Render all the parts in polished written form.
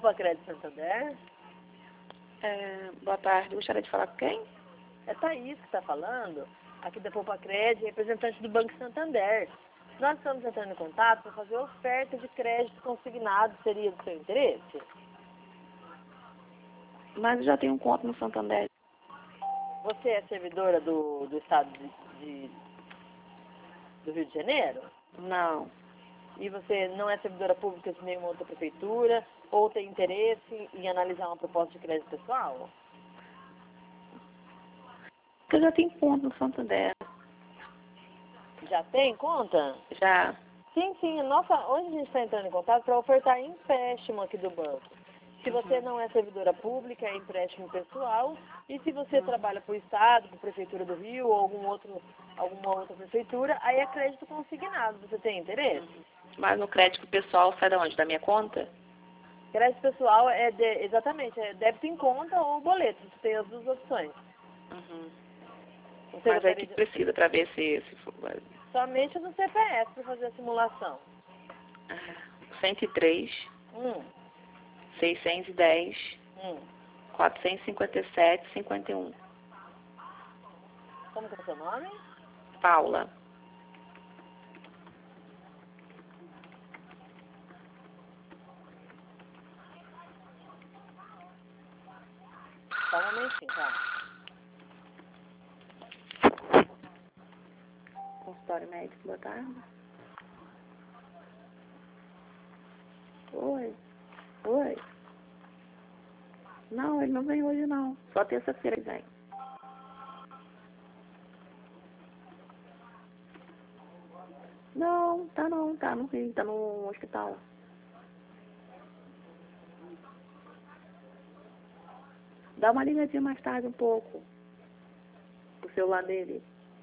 Poupa-Crédito Santander? Boa tarde, gostaria de falar com quem? É Thaís que está falando, aqui da Poupa-Crédito, representante do Banco Santander. Nós estamos entrando em contato para fazer oferta de crédito consignado, seria do seu interesse? Mas eu já tenho um conta no Santander. Você é servidora do estado do Rio de Janeiro? Não. E você não é servidora pública de nenhuma outra prefeitura? Ou tem interesse em analisar uma proposta de crédito pessoal? Porque eu já tenho conta no Santander. Já tem conta? Já. Sim, sim. Hoje a gente está entrando em contato para ofertar empréstimo aqui do banco. Se você não é servidora pública, é empréstimo pessoal. E se você trabalha para o Estado, para a Prefeitura do Rio ou alguma outra prefeitura, aí é crédito consignado. Você tem interesse? Mas no crédito pessoal sai de onde? Da minha conta? Crédito pessoal exatamente, é débito em conta ou boleto. Você tem as duas opções. Uhum. Você Mas é gostaria que precisa para ver se for. somente no CPF para fazer a simulação. 103, Hum, 610, hum. 457, 51. Como que é o seu nome? Paula. Só um momentinho, tá? Consultório médico, boa tarde. Oi. Oi. Não, ele não vem hoje não. Só terça-feira ele vem. Não, tá no Rio, tá no hospital. Dá uma ligadinha mais tarde um pouco. Pro celular dele.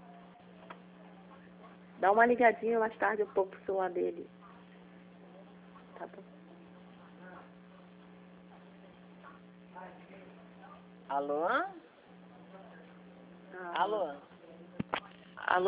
Dá uma ligadinha mais tarde um pouco pro celular dele. Tá bom. Alô? Alô?